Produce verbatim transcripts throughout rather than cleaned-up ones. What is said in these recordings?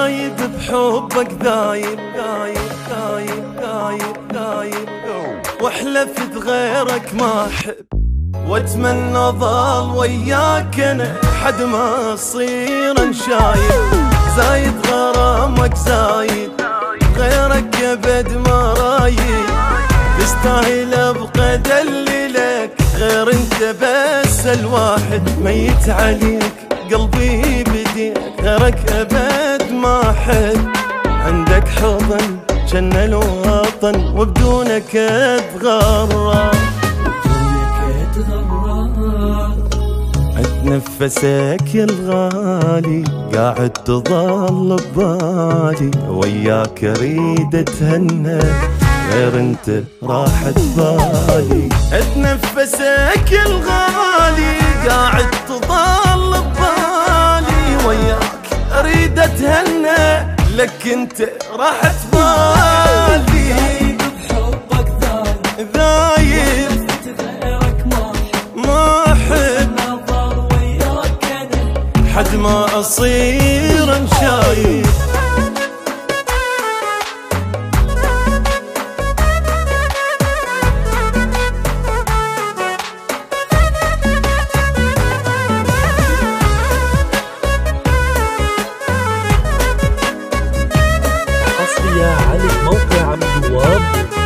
زايد بحبك ذايب ذايب ذايب ذايب ذايب واحلف غيرك ما احب واتمنى ظل وياك انا حد ما اصير انشايب. زايد غرامك زايد غيرك ابد ما رايد تستاهل ابقى ادللك غير انت بس الواحد ميت عليك قلبي بديك غيرك ابد ما حد. عندك حضن جن الوطن وبدونك اتغرى اتنفسك يا الغالي قاعد تظل ببالي وياك اريد اتهنى غير انت راحت بالي. اتنفسك يا الغالي قاعد تظل ببالي وياك اريد اتهنى لك انت راحت بالي. ذايب بحبك ذايب ذايب غيرك ما احب نظر وياك انا حد ما اصير انشايب. على موقع عبدالوهاب.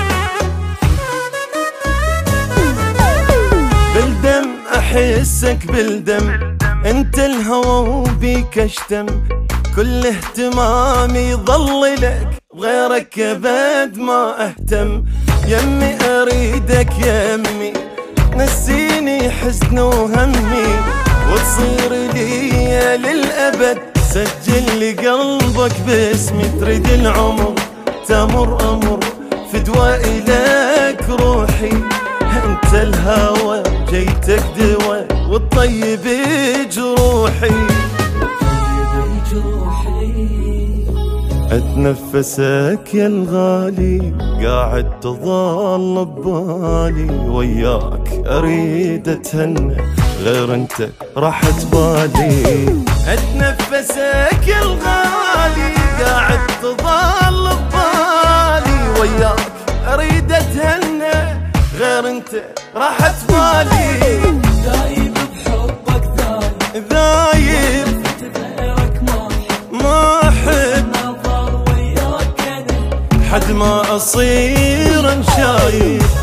بالدم احسك بالدم انت الهوى وبيك اشتم كل اهتمامي ظل لك بغيرك ابد ما اهتم. يمي اريدك يمي نسيني حزن وهمي وتصير لي للابد. سجل لي قلبك باسمي تريد العمر تمر امر فدوى الك روحي انت الهوى جيتك دوا والطيب جروحي. اتنفسك يا الغالي قاعد تظل ببالي وياك اريد اتهنى غير انت راحت بالي. اتنفسك يا الغالي قاعد تظل ببالي وياك اريد اتهنى غير انت راحت بالي. ذايب بحبك ذايب ذايب غيرك ما احب نظر وياك انا حد ما اصير انشايب.